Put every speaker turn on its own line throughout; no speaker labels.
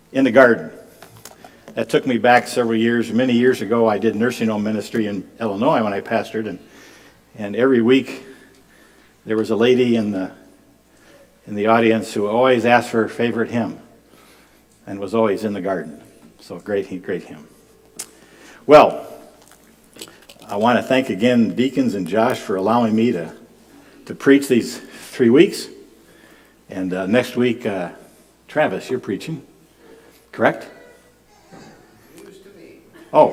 in the garden. That took me back several years. Many years ago, I did nursing home ministry in Illinois when I pastored, and every week there was a lady in the audience who always asked for her favorite hymn and was always in the garden. So great hymn. Well, I want to thank again Deacons and Josh for allowing me to preach these 3 weeks. And next week, Travis, you're preaching, correct?
News to me.
Oh.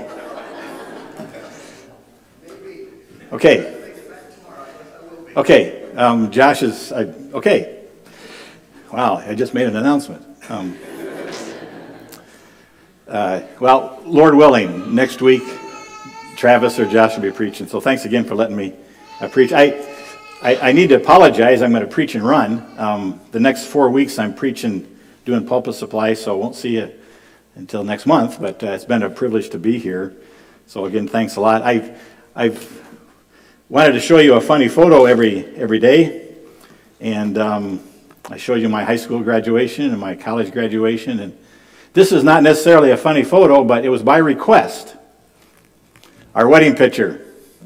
Okay. Okay. Josh is, okay. Wow, I just made an announcement. Well, Lord willing, next week, Travis or Josh will be preaching. So thanks again for letting me preach. I need to apologize. I'm going to preach and run. The next 4 weeks I'm preaching, doing pulpit supply, so I won't see you until next month. But it's been a privilege to be here. So again, thanks a lot. I've wanted to show you a funny photo every day, and I showed you my high school graduation and my college graduation. And this is not necessarily a funny photo, but it was by request. Our wedding picture.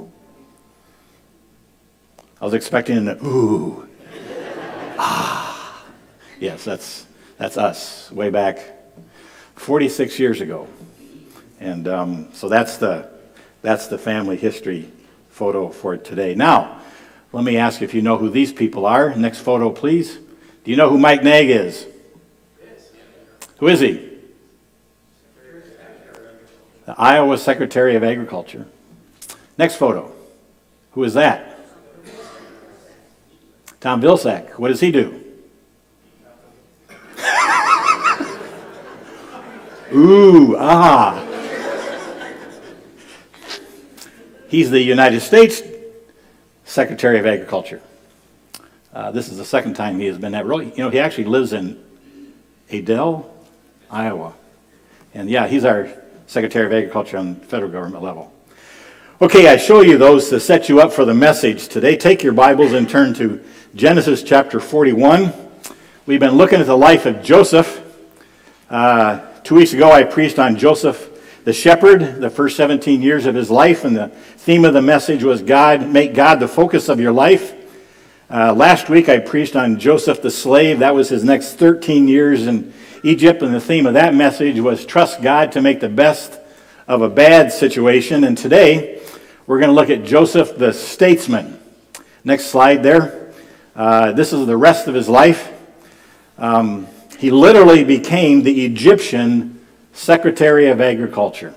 I was expecting an ooh. Ah. Yes, that's us way back 46 years ago. And so that's the family history photo for today. Now, let me ask if you know who these people are. Next photo, please. Do you know who Mike Nag is? Who is he? The Iowa Secretary of Agriculture. Next photo. Who is that? Tom Vilsack. What does he do? Ooh, ah. He's the United States Secretary of Agriculture. This is the second time he has been that role. You know, he actually lives in Adel, Iowa. And yeah, he's our Secretary of Agriculture on the federal government level. Okay, I show you those to set you up for the message today. Take your Bibles and turn to Genesis chapter 41. We've been looking at the life of Joseph. 2 weeks ago I preached on Joseph the shepherd, the first 17 years of his life, and the theme of the message was make God the focus of your life. Last week I preached on Joseph the slave. That was his next 13 years in Egypt, and the theme of that message was trust God to make the best of a bad situation. And today we're going to look at Joseph the statesman. Next slide there. This is the rest of his life. He literally became the Egyptian Secretary of Agriculture,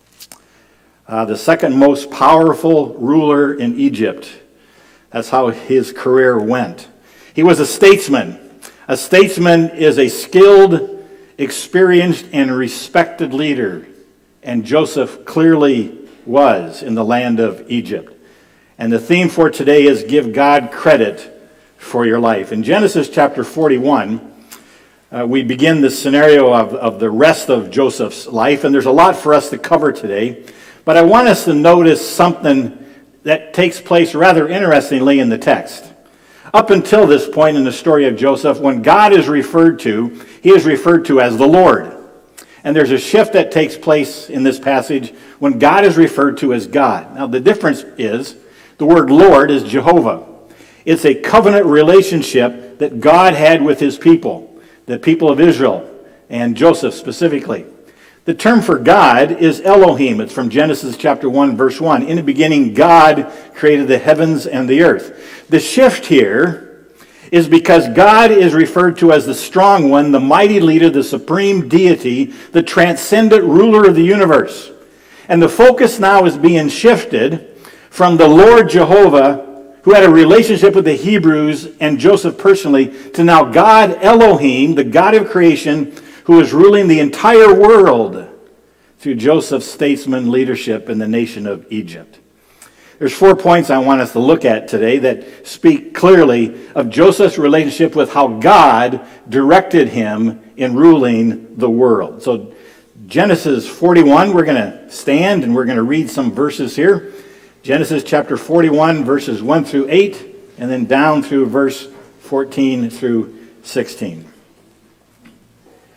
the second most powerful ruler in Egypt. That's how his career went. He was a statesman. A statesman is a skilled, experienced, and respected leader. And Joseph clearly was in the land of Egypt. And the theme for today is give God credit for your life. In Genesis chapter 41, we begin the scenario of the rest of Joseph's life. And there's a lot for us to cover today. But I want us to notice something that takes place rather interestingly in the text. Up until this point in the story of Joseph, when God is referred to, he is referred to as the Lord. And there's a shift that takes place in this passage when God is referred to as God. Now the difference is, the word Lord is Jehovah. It's a covenant relationship that God had with his people, the people of Israel, and Joseph specifically. The term for God is Elohim. It's from Genesis chapter 1, verse 1. In the beginning, God created the heavens and the earth. The shift here is because God is referred to as the strong one, the mighty leader, the supreme deity, the transcendent ruler of the universe. And the focus now is being shifted from the Lord Jehovah, who had a relationship with the Hebrews and Joseph personally, to now God Elohim, the God of creation, who is ruling the entire world through Joseph's statesman leadership in the nation of Egypt. There's 4 points I want us to look at today that speak clearly of Joseph's relationship with how God directed him in ruling the world. So Genesis 41, we're going to stand and we're going to read some verses here. Genesis chapter 41, verses 1 through 8, and then down through verse 14 through 16.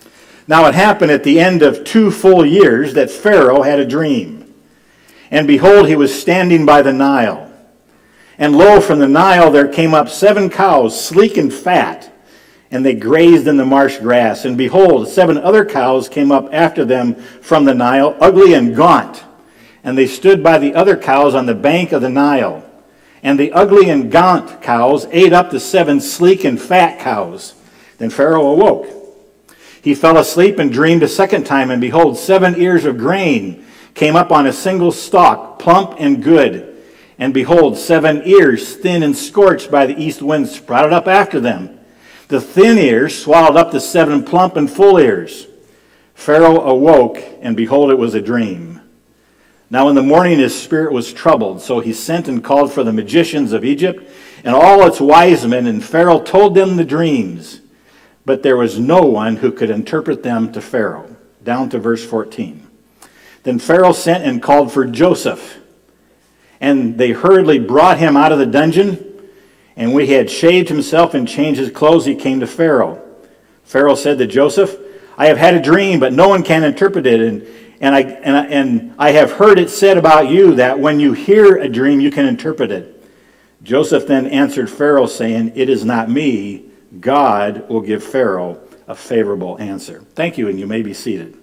Now it happened at the end of 2 full years that Pharaoh had a dream. And behold, he was standing by the Nile. And lo, from the Nile there came up 7 cows, sleek and fat, and they grazed in the marsh grass. And behold, 7 other cows came up after them from the Nile, ugly and gaunt. And they stood by the other cows on the bank of the Nile. And the ugly and gaunt cows ate up the 7 sleek and fat cows. Then Pharaoh awoke. He fell asleep and dreamed a second time, and behold, 7 ears of grain came up on a single stalk, plump and good. And behold, 7 ears, thin and scorched by the east wind, sprouted up after them. The thin ears swallowed up the 7 plump and full ears. Pharaoh awoke, and behold, it was a dream. Now in the morning his spirit was troubled, so he sent and called for the magicians of Egypt and all its wise men, and Pharaoh told them the dreams. But there was no one who could interpret them to Pharaoh. Down to verse 14. Then Pharaoh sent and called for Joseph, and they hurriedly brought him out of the dungeon. And when he had shaved himself and changed his clothes, he came to Pharaoh. Pharaoh said to Joseph, I have had a dream, but no one can interpret it. And I have heard it said about you that when you hear a dream, you can interpret it. Joseph then answered Pharaoh, saying, It is not me. God will give Pharaoh a favorable answer. Thank you, and you may be seated.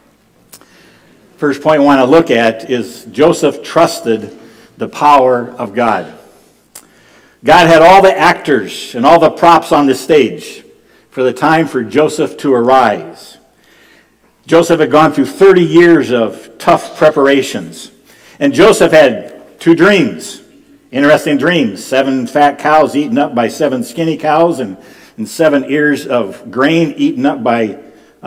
First point I want to look at is Joseph trusted the power of God. God had all the actors and all the props on the stage for the time for Joseph to arise. Joseph had gone through 30 years of tough preparations. And Joseph had 2 dreams, interesting dreams. 7 fat cows eaten up by 7 skinny cows, and 7 ears of grain eaten up by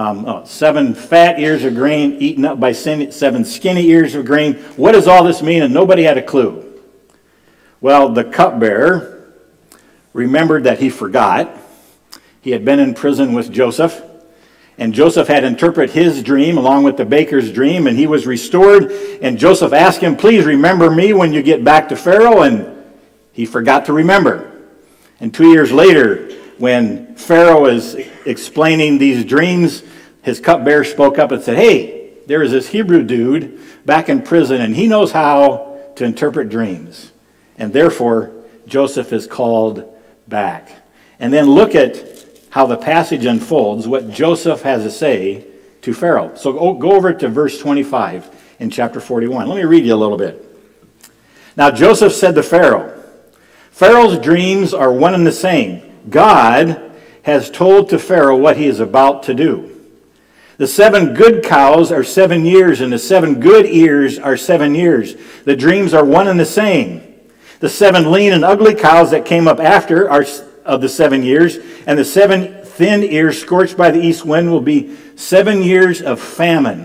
7 fat ears of grain eaten up by 7 skinny ears of grain. What does all this mean? And nobody had a clue. Well, the cupbearer remembered that he forgot. He had been in prison with Joseph, and Joseph had interpreted his dream along with the baker's dream, and he was restored. And Joseph asked him, please remember me when you get back to Pharaoh, and he forgot to remember. And 2 years later, when Pharaoh was explaining these dreams, his cupbearer spoke up and said, hey, there is this Hebrew dude back in prison, and he knows how to interpret dreams. And therefore, Joseph is called back. And then look at how the passage unfolds, what Joseph has to say to Pharaoh. So go over to verse 25 in chapter 41. Let me read you a little bit. Now Joseph said to Pharaoh, Pharaoh's dreams are one and the same. God has told to Pharaoh what he is about to do. The 7 good cows are 7 years, and the 7 good ears are 7 years. The dreams are one and the same. The 7 lean and ugly cows that came up after are of the 7 years, and the 7 thin ears scorched by the east wind will be 7 years of famine.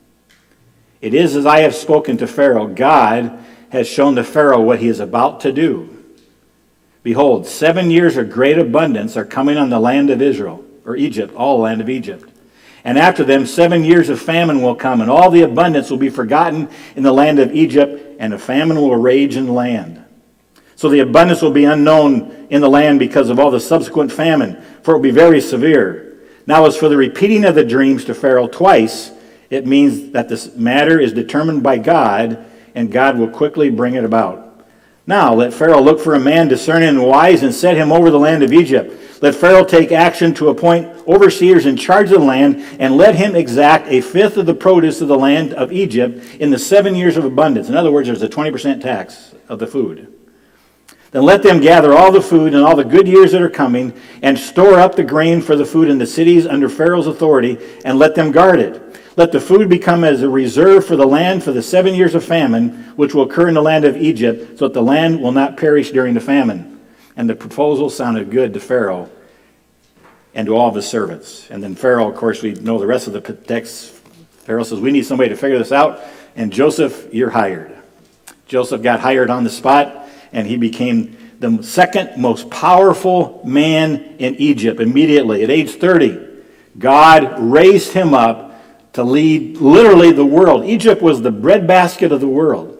It is as I have spoken to Pharaoh. God has shown to Pharaoh what he is about to do. Behold, 7 years of great abundance are coming on the land of Israel, or Egypt, all the land of Egypt. And after them 7 years of famine will come, and all the abundance will be forgotten in the land of Egypt, and a famine will rage in the land. So the abundance will be unknown in the land because of all the subsequent famine, for it will be very severe. Now as for the repeating of the dreams to Pharaoh twice, it means that this matter is determined by God, and God will quickly bring it about. Now let Pharaoh look for a man discerning and wise, and set him over the land of Egypt. Let Pharaoh take action to appoint overseers in charge of the land, and let him exact 1/5 of the produce of the land of Egypt in the 7 years of abundance. In other words, there's a 20% tax of the food. Then let them gather all the food and all the good years that are coming, and store up the grain for the food in the cities under Pharaoh's authority, and let them guard it. Let the food become as a reserve for the land for the 7 years of famine, which will occur in the land of Egypt, so that the land will not perish during the famine. And the proposal sounded good to Pharaoh and to all of his servants. And then Pharaoh, of course, we know the rest of the text. Pharaoh says, we need somebody to figure this out. And Joseph, you're hired. Joseph got hired on the spot, and he became the second most powerful man in Egypt immediately. At age 30, God raised him up to lead literally the world. Egypt was the breadbasket of the world.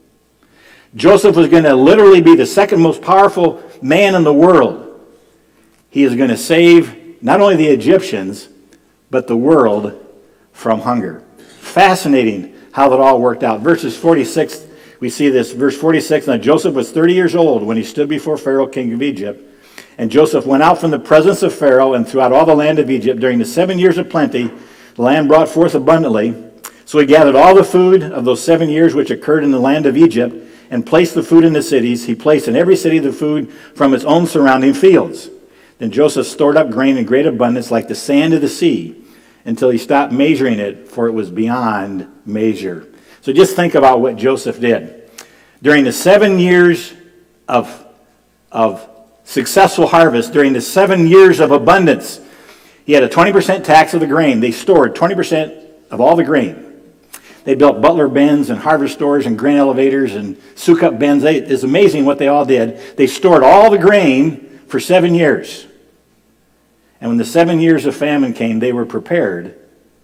Joseph was going to literally be the second most powerful man in the world. He is going to save not only the Egyptians, but the world from hunger. Fascinating how that all worked out. Verses 46, we see this. Verse 46, now Joseph was 30 years old when he stood before Pharaoh, king of Egypt. And Joseph went out from the presence of Pharaoh and throughout all the land of Egypt during the 7 years of plenty. The land brought forth abundantly. So he gathered all the food of those 7 years which occurred in the land of Egypt and placed the food in the cities. He placed in every city the food from its own surrounding fields. Then Joseph stored up grain in great abundance like the sand of the sea until he stopped measuring it, for it was beyond measure. So just think about what Joseph did. During the 7 years of successful harvest, during the 7 years of abundance, he had a 20% tax of the grain. They stored 20% of all the grain. They built butler bins and harvest stores and grain elevators and soak-up bins. It's amazing what they all did. They stored all the grain for 7 years. And when the 7 years of famine came, they were prepared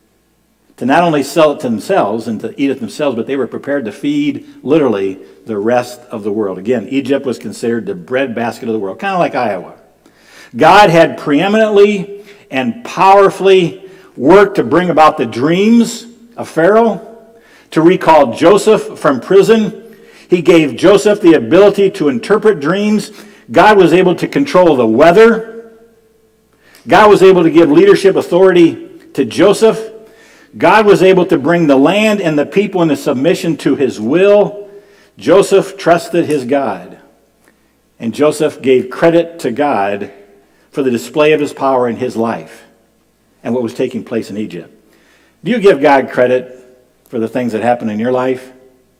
to not only sell it to themselves and to eat it themselves, but they were prepared to feed, literally, the rest of the world. Again, Egypt was considered the breadbasket of the world, kind of like Iowa. God had preeminently and powerfully worked to bring about the dreams of Pharaoh, to recall Joseph from prison. He gave Joseph the ability to interpret dreams. God was able to control the weather. God was able to give leadership authority to Joseph. God was able to bring the land and the people into submission to his will. Joseph trusted his God. And Joseph gave credit to God for the display of his power in his life and what was taking place in Egypt. Do you give God credit for the things that happen in your life?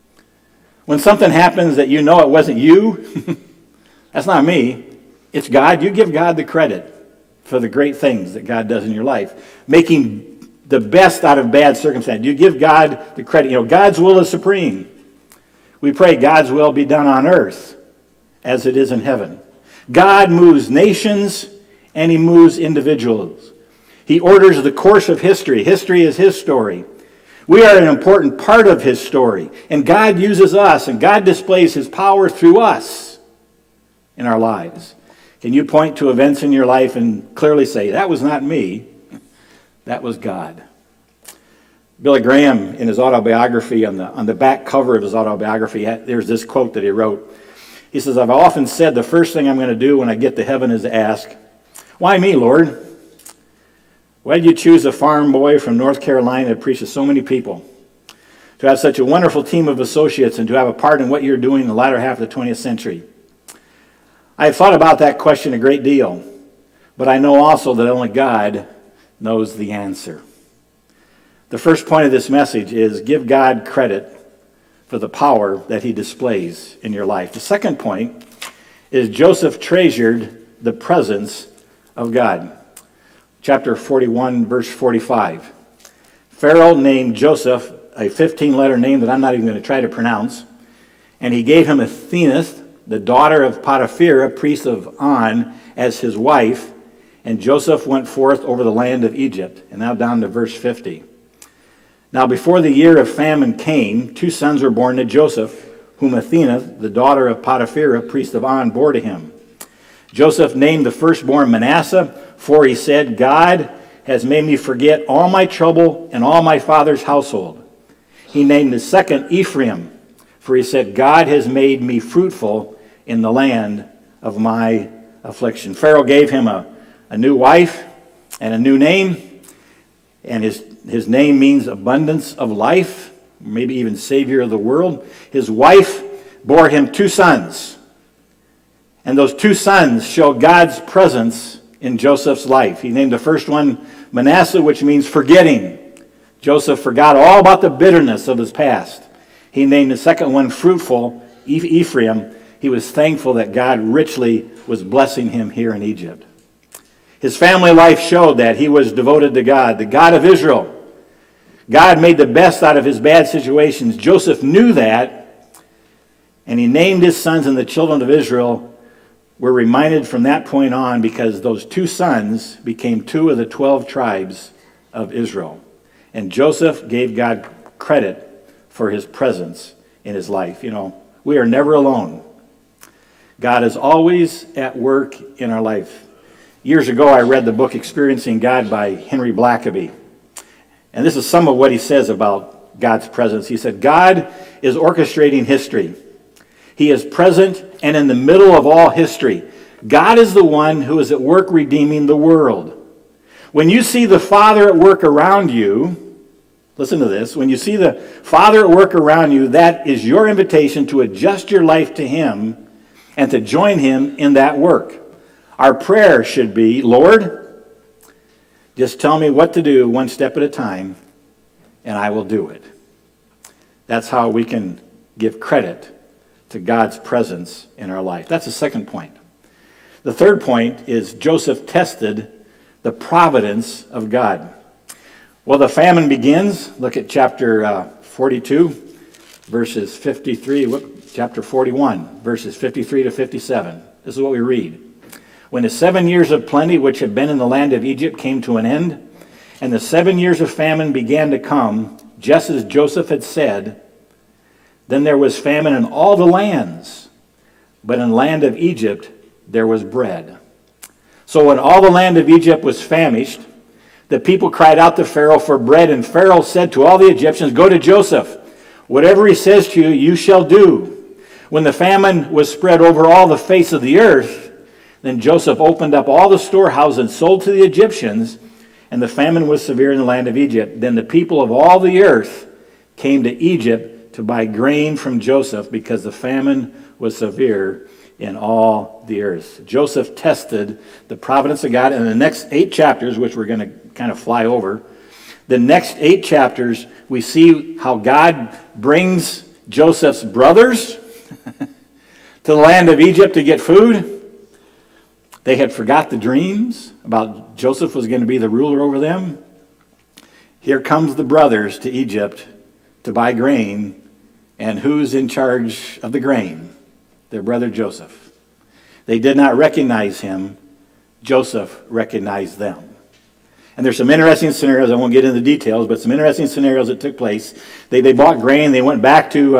When something happens that you know it wasn't you, that's not me, it's God. You give God the credit for the great things that God does in your life, making the best out of bad circumstances. You give God the credit. God's will is supreme. We pray God's will be done on earth as it is in heaven. God moves nations and he moves individuals. He orders the course of history. History is his story. We are an important part of his story. And God uses us, and God displays his power through us in our lives. Can you point to events in your life and clearly say, that was not me, that was God? Billy Graham, in his autobiography, on the back cover of his autobiography, there's this quote that he wrote. He says, I've often said the first thing I'm going to do when I get to heaven is to ask, why me, Lord? Why did you choose a farm boy from North Carolina to preach to so many people? To have such a wonderful team of associates and to have a part in what you're doing in the latter half of the 20th century? I have thought about that question a great deal, but I know also that only God knows the answer. The first point of this message is give God credit for the power that he displays in your life. The second point is Joseph treasured the presence of God. Chapter 41, verse 45. Pharaoh named Joseph a 15-letter name that I'm not even going to try to pronounce, and he gave him Asenath, the daughter of Potiphar, a priest of On, as his wife, and Joseph went forth over the land of Egypt. And now down to verse 50. Now before the year of famine came, 2 sons were born to Joseph, whom Asenath, the daughter of Potiphar, a priest of On, bore to him. Joseph named the firstborn Manasseh, for he said, God has made me forget all my trouble and all my father's household. He named the second Ephraim, for he said, God has made me fruitful in the land of my affliction. Pharaoh gave him a new wife and a new name, and his name means abundance of life, maybe even Savior of the world. His wife bore him 2 sons, and those 2 sons show God's presence in Joseph's life. He named the first one Manasseh, which means forgetting. Joseph forgot all about the bitterness of his past. He named the second one Fruitful, Ephraim. He was thankful that God richly was blessing him here in Egypt. His family life showed that he was devoted to God, the God of Israel. God made the best out of his bad situations. Joseph knew that, and he named his sons, and the children of Israel were reminded from that point on, because those 2 sons became 2 of the 12 tribes of Israel. And Joseph gave God credit for his presence in his life. We are never alone. God is always at work in our life. Years ago, I read the book Experiencing God by Henry Blackaby. And this is some of what he says about God's presence. He said, God is orchestrating history. He is present and in the middle of all history. God is the one who is at work redeeming the world. When you see the Father at work around you, listen to this, when you see the Father at work around you, that is your invitation to adjust your life to Him and to join Him in that work. Our prayer should be, Lord, just tell me what to do one step at a time, and I will do it. That's how we can give credit to God's presence in our life. That's the second point. The third point is Joseph tested the providence of God. Well, the famine begins. Look at chapter 42, verses 53, chapter 41, verses 53 to 57. This is what we read. When the 7 years of plenty which had been in the land of Egypt came to an end, and the 7 years of famine began to come, just as Joseph had said, then there was famine in all the lands, but in the land of Egypt there was bread. So when all the land of Egypt was famished, the people cried out to Pharaoh for bread, and Pharaoh said to all the Egyptians, go to Joseph. Whatever he says to you, you shall do. When the famine was spread over all the face of the earth, then Joseph opened up all the storehouses and sold to the Egyptians, and the famine was severe in the land of Egypt. Then the people of all the earth came to Egypt to buy grain from Joseph, because the famine was severe in all the earth. Joseph tested the providence of God. In the next 8 chapters, which we're going to kind of fly over, the next 8 chapters, we see how God brings Joseph's brothers to the land of Egypt to get food. They had forgot the dreams about Joseph was going to be the ruler over them. Here comes the brothers to Egypt to buy grain, and who's in charge of the grain? Their brother Joseph. They did not recognize him. Joseph recognized them. And there's some interesting scenarios. I won't get into the details, but some interesting scenarios that took place. They bought grain. They went back to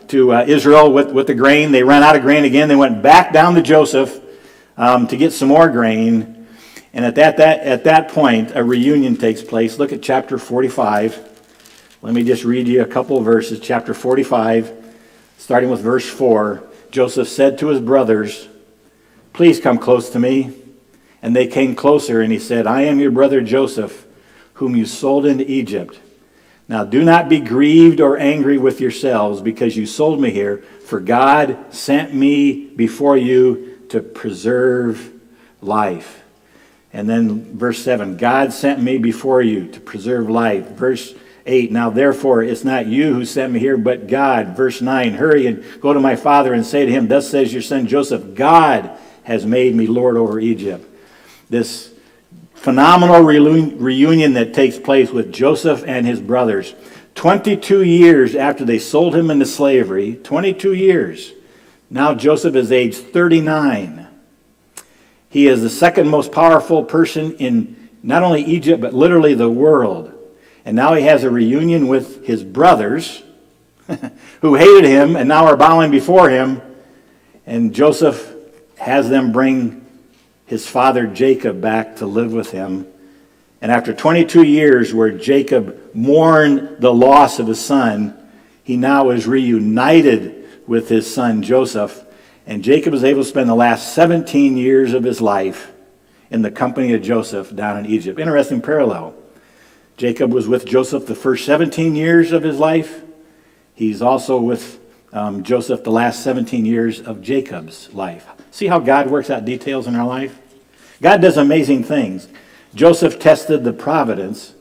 Israel with the grain. They ran out of grain again. They went back down to Joseph to get some more grain. And at that point, a reunion takes place. Look at chapter 45. Let me just read you a couple of verses. Chapter 45, starting with verse 4. Joseph said to his brothers, please come close to me. And they came closer, and he said, I am your brother Joseph, whom you sold into Egypt. Now do not be grieved or angry with yourselves because you sold me here, for God sent me before you to preserve life. And then verse 7, God sent me before you to preserve life. Verse 8, now therefore it's not you who sent me here, but God. Verse 9, hurry and go to my father and say to him, thus says your son Joseph, God has made me Lord over Egypt. This phenomenal reunion that takes place with Joseph and his brothers. 22 years after they sold him into slavery, 22 years. Now Joseph is age 39. He is the second most powerful person in not only Egypt, but literally the world. And now he has a reunion with his brothers who hated him and now are bowing before him. And Joseph has them bring his father Jacob back to live with him. And after 22 years where Jacob mourned the loss of his son, he now is reunited with his son Joseph. And Jacob is able to spend the last 17 years of his life in the company of Joseph down in Egypt. Interesting parallel. Jacob was with Joseph the first 17 years of his life. He's also with Joseph the last 17 years of Jacob's life. See how God works out details in our life? God does amazing things. Joseph tested the providence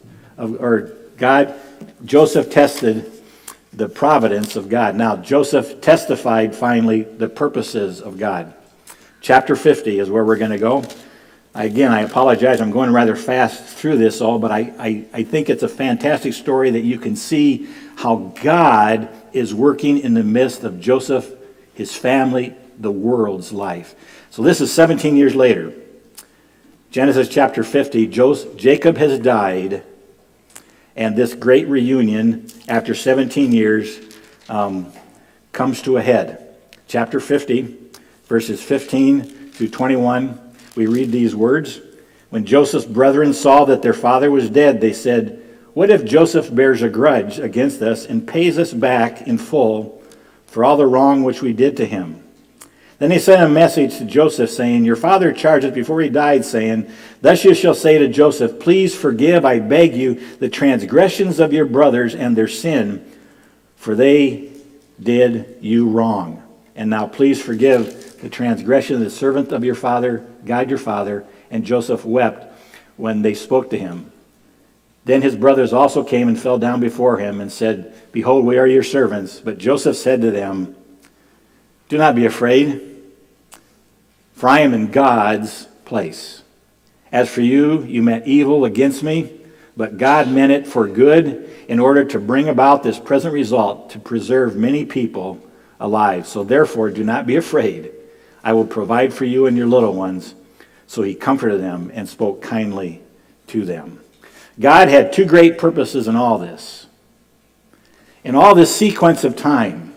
Joseph tested the providence of God. Now, Joseph testified finally the purposes of God. Chapter 50 is where we're going to go. Again, I apologize. I'm going rather fast through this all, but I think it's a fantastic story that you can see how God is working in the midst of Joseph, his family, the world's life. So this is 17 years later. Genesis chapter 50, Jacob has died, and this great reunion after 17 years comes to a head. Chapter 50, verses 15 through 21, we read these words. When Joseph's brethren saw that their father was dead, they said, what if Joseph bears a grudge against us and pays us back in full for all the wrong which we did to him? Then they sent a message to Joseph saying, your father charged us before he died, saying, thus you shall say to Joseph, please forgive, I beg you, the transgressions of your brothers and their sin, for they did you wrong. And now please forgive the transgression of the servant of your father, God your father. And Joseph wept when they spoke to him. Then his brothers also came and fell down before him and said, behold, we are your servants. But Joseph said to them, do not be afraid, for I am in God's place. As for you, you meant evil against me, but God meant it for good in order to bring about this present result, to preserve many people alive. So therefore, do not be afraid. I will provide for you and your little ones. So he comforted them and spoke kindly to them. God had two great purposes in all this. In all this sequence of time,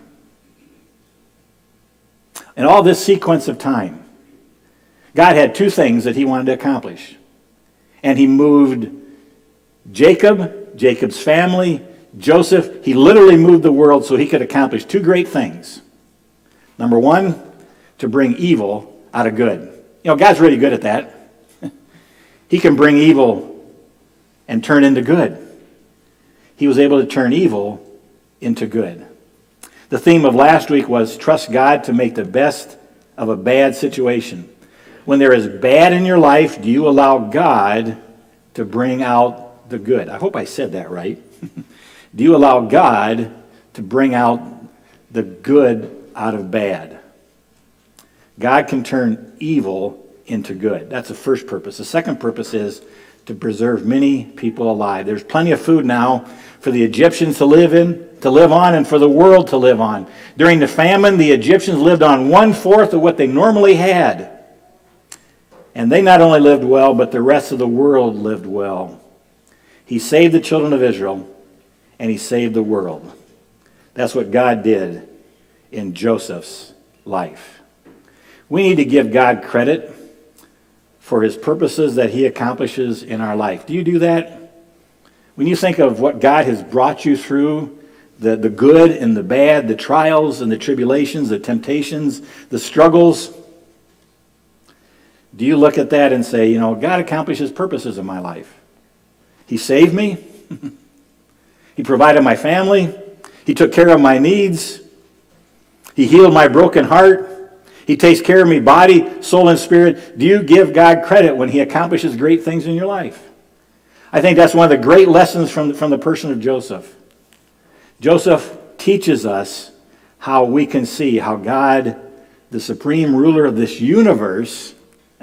God had two things that he wanted to accomplish. And he moved Jacob, Jacob's family, Joseph. He literally moved the world so he could accomplish two great things. Number one, to bring evil out of good. You know, God's really good at that. He can bring evil and turn into good. He was able to turn evil into good. The theme of last week was trust God to make the best of a bad situation. When there is bad in your life, do you allow God to bring out the good? I hope I said that right. Do you allow God to bring out the good out of bad? God can turn evil into good. That's the first purpose. The second purpose is to preserve many people alive. There's plenty of food now for the Egyptians to live on, and for the world to live on. During the famine, the Egyptians lived on 1/4 of what they normally had. And they not only lived well, but the rest of the world lived well. He saved the children of Israel, and he saved the world. That's what God did in Joseph's life. We need to give God credit for his purposes that he accomplishes in our life. Do you do that? When you think of what God has brought you through, the good and the bad, the trials and the tribulations, the temptations, the struggles, do you look at that and say, you know, God accomplished his purposes in my life? He saved me. He provided my family. He took care of my needs. He healed my broken heart. He takes care of me body, soul, and spirit. Do you give God credit when he accomplishes great things in your life? I think that's one of the great lessons from the person of Joseph. Joseph teaches us how we can see how God, the supreme ruler of this universe,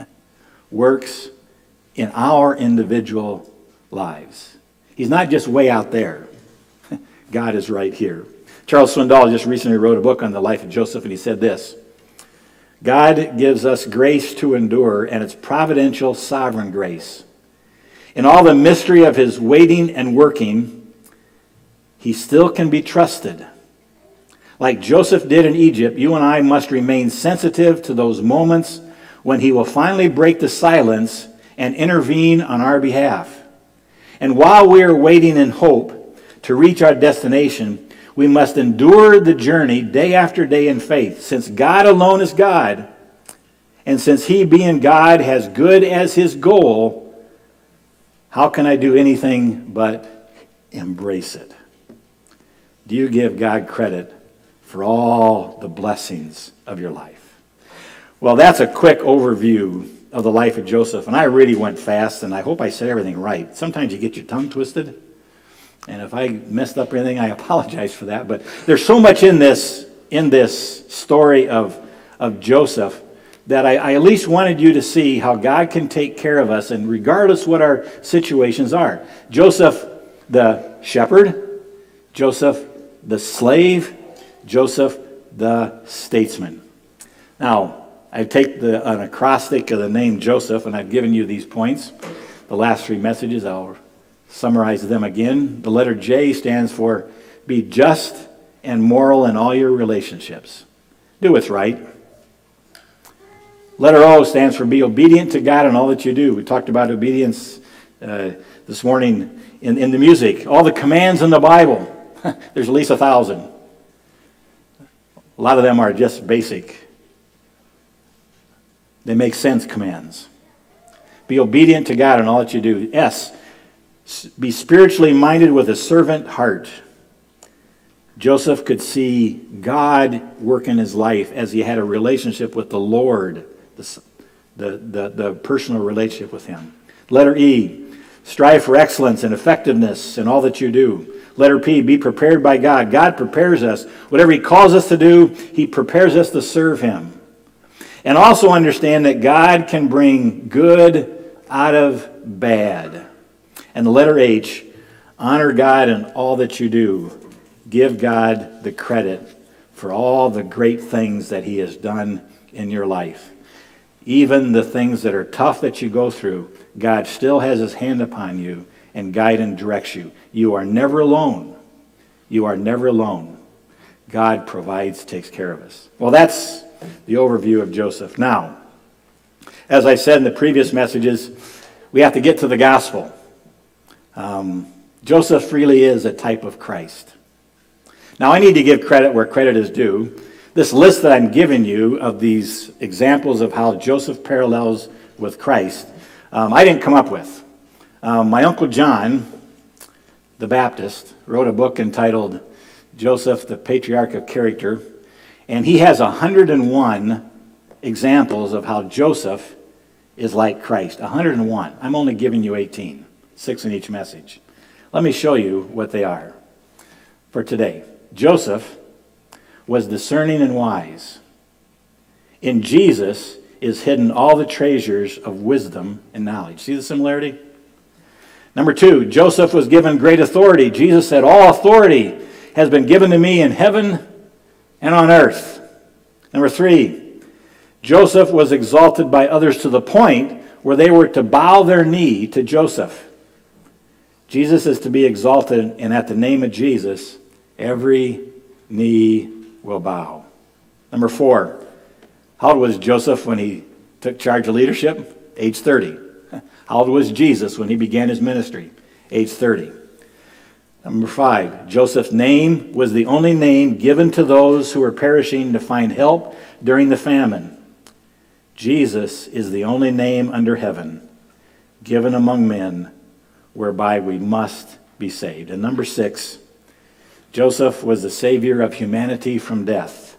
works in our individual lives. He's not just way out there. God is right here. Charles Swindoll just recently wrote a book on the life of Joseph, and he said this: God gives us grace to endure, and it's providential, sovereign grace. In all the mystery of his waiting and working, he still can be trusted. Like Joseph did in Egypt, you and I must remain sensitive to those moments when he will finally break the silence and intervene on our behalf. And while we are waiting in hope to reach our destination, we must endure the journey day after day in faith, since God alone is God, and since he, being God, has good as his goal. How can I do anything but embrace it? Do you give God credit for all the blessings of your life? Well, that's a quick overview of the life of Joseph, and I really went fast, and I hope I said everything right. Sometimes you get your tongue twisted. And if I messed up anything, I apologize for that. But there's so much in this story of Joseph that I at least wanted you to see how God can take care of us, and regardless what our situations are. Joseph the shepherd, Joseph the slave, Joseph the statesman. Now, I take an acrostic of the name Joseph, and I've given you these points. The last 3 messages, I'll summarize them again. The letter J stands for be just and moral in all your relationships. Do what's right. Letter O stands for be obedient to God in all that you do. We talked about obedience this morning in the music, all the commands in the Bible, there's at least 1,000. A lot of them are just basic. They make sense commands. Be obedient to God in all that you do. S, be spiritually minded with a servant heart. Joseph could see God work in his life as he had a relationship with the Lord, the personal relationship with him. Letter E, strive for excellence and effectiveness in all that you do. Letter P, be prepared by God. God prepares us. Whatever he calls us to do, he prepares us to serve him. And also understand that God can bring good out of bad. And the letter H, honor God in all that you do. Give God the credit for all the great things that he has done in your life. Even the things that are tough that you go through, God still has his hand upon you and guides and directs you. You are never alone. You are never alone. God provides, takes care of us. Well, that's the overview of Joseph. Now, as I said in the previous messages, we have to get to the gospel. Joseph really is a type of Christ. Now, I need to give credit where credit is due. This list that I'm giving you of these examples of how Joseph parallels with Christ, I didn't come up with. My Uncle John, the Baptist, wrote a book entitled Joseph, the Patriarch of Character, and he has 101 examples of how Joseph is like Christ. 101. I'm only giving you 18, 6 in each message. Let me show you what they are for today. Joseph was discerning and wise. In Jesus is hidden all the treasures of wisdom and knowledge. See the similarity? Number 2, Joseph was given great authority. Jesus said, all authority has been given to me in heaven and on earth. Number 3, Joseph was exalted by others to the point where they were to bow their knee to Joseph. Jesus is to be exalted, and at the name of Jesus, every knee will bow. Number 4, how old was Joseph when he took charge of leadership? Age 30. How old was Jesus when he began his ministry? Age 30. Number 5, Joseph's name was the only name given to those who were perishing to find help during the famine. Jesus is the only name under heaven given among men whereby we must be saved. And number 6, Joseph was the Savior of humanity from death.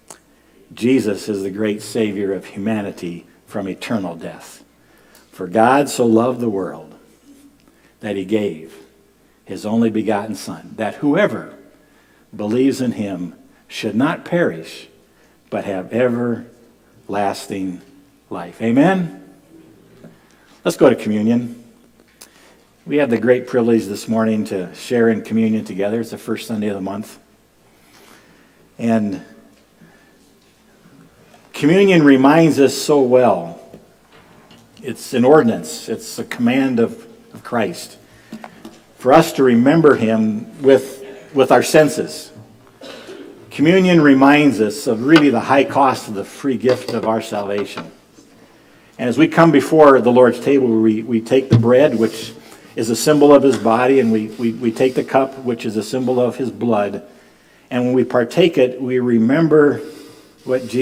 Jesus is the great Savior of humanity from eternal death. For God so loved the world that he gave his only begotten Son, that whoever believes in him should not perish, but have everlasting life. Amen? Let's go to communion. We have the great privilege this morning to share in communion together. It's the first Sunday of the month. And communion reminds us so well. It's an ordinance. It's a command of Christ for us to remember him with our senses. Communion reminds us of really the high cost of the free gift of our salvation. And as we come before the Lord's table, we take the bread, which is a symbol of his body, and we take the cup, which is a symbol of his blood. And when we partake it, we remember what Jesus